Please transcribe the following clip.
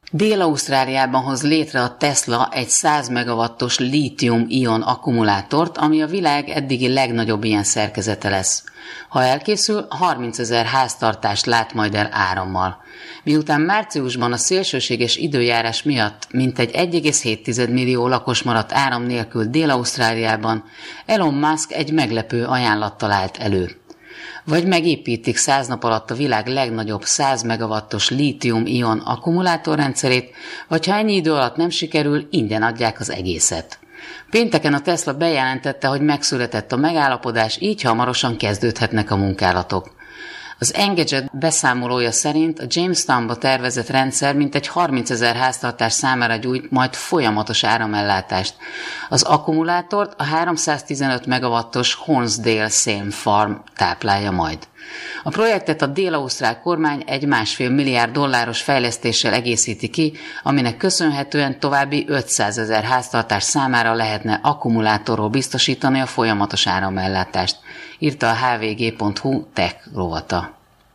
Dél-Ausztráliában hoz létre a Tesla egy 100 megawattos lítium-ion akkumulátort, ami a világ eddigi legnagyobb ilyen szerkezete lesz. Ha elkészül, 30 000 háztartást lát majd el árammal. Miután márciusban a szélsőséges időjárás miatt mintegy 1,7 millió lakos maradt áram nélkül Dél-Ausztráliában, Elon Musk egy meglepő ajánlattal állt elő. Vagy megépítik 100 nap alatt a világ legnagyobb 100 megawattos lítium-ion akkumulátorrendszerét, vagy ha ennyi idő alatt nem sikerül, ingyen adják az egészet. Pénteken a Tesla bejelentette, hogy megszületett a megállapodás, így hamarosan kezdődhetnek a munkálatok. Az Engadget beszámolója szerint a Jamestownba tervezett rendszer mintegy 30 000 háztartás számára gyújt majd folyamatos áramellátást. Az akkumulátort a 315 megawattos Hornsdale Same Farm táplálja majd. A projektet a dél-ausztrál kormány egy $1,5 milliárd fejlesztéssel egészíti ki, aminek köszönhetően további 500 000 háztartás számára lehetne akkumulátorról biztosítani a folyamatos áramellátást, írta a hvg.hu tech rovata.